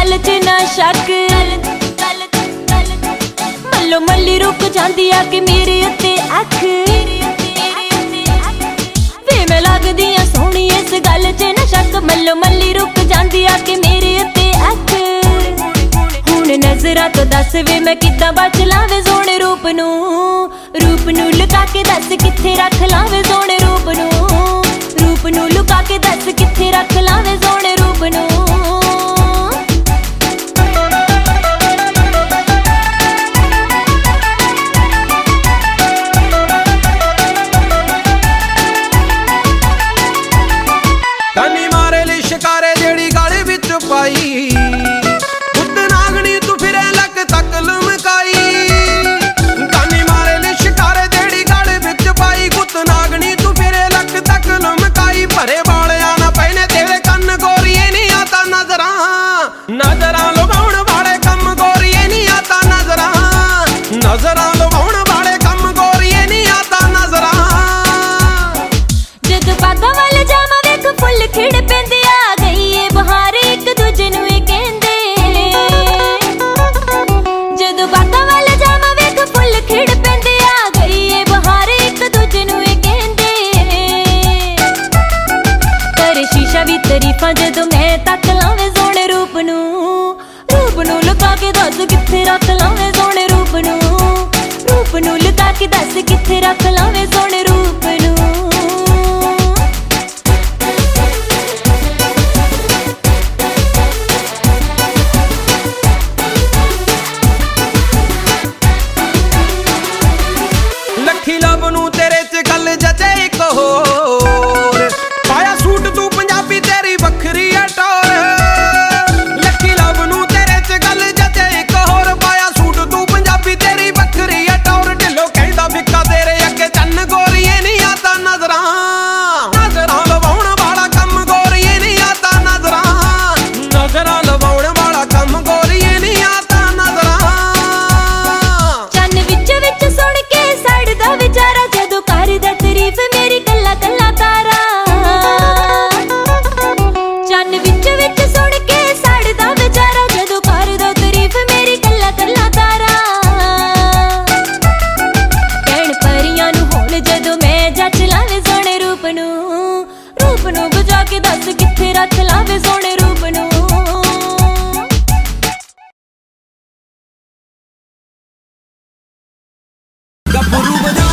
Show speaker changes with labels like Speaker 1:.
Speaker 1: गल च ना शक, मल्लो मल्ली रुक जांदी आके मेरे उत्ते अख। वे मैं लगदी आ सोहनी इस गल च ना शक, मल्लो मल्ली रुक जांदी आके मेरे उत्ते अख। हुण नजरां तो दस वे मैं किद्दां बच लावे सोहणे रूप नूं लुका के दस कित्थे रख लावे सोहणे रूप नूं लुका के दस कित्थे रख लावे सोहणे रूप नूं।
Speaker 2: कानी मारे ले शिकारे जेड़ी गाले विच पाई, खुद नागनी तू फिरे लक तक लुमकाई। कानी मारे ले शिकारे जेड़ी गाले विच पाई, खुद नागनी तू फिरे लक तक लुमकाई। भरे वालिया ना पहने तेरे कन्न गोरीए नहीं आता नजरां लुभाउण वाले कम गोरीए नहीं आता नजरां लुभाउण वाले कम गोरीए नहीं आता नजरां।
Speaker 1: जद बागा वाल जावा वेख फुल खिड़ पैंदे, आ गई ए बहार एक दूजे नूं ए कहंदे। जद बागा वाल जावा वेख फुल खिड़ पैंदे, आ गई ए बहार एक दूजे नूं ए कहंदे। करे शीशा भी तारीफां जदों मैं तक लावे सोहणे रूप नूं लुका के दस कित्थे रख लावे सोहणे रूप नूं लुका के दस कित्थे रख लावे सोहणे रूप नूं।
Speaker 2: लखी लब नूं तेरे च गल जचे इक होर, पाया सूट तू पंजाबी तेरी वखरी है टौर। लखी लब नूं तेरे च गल जचे इक होर, पाया सूट तू पंजाबी तेरी वखरी है टौर। ढिल्लो कहंदा फिक्का तेरे अगे चन्न गोरीए नहीं आता नजरां लवाउण वाला कम गोरीए नहीं आता नजरां लवाउण वाला कम गोरीए नहीं आता नजरां।
Speaker 1: चन्न विच सुण के सड़दा विचारा, जदों करदा तारीफ मेरी कल्ला कल्ला तारा। चन्न विच सुण के सड़दा विचारा, जदों करदा तारीफ मेरी कल्ला कल्ला तारा। कहण परियां नूं होण जदों मैं जच लावे सोहणे रूप नूं बुझा के दस कित्थे रख लावे सोहणे रूप नूं।
Speaker 2: गब्बरू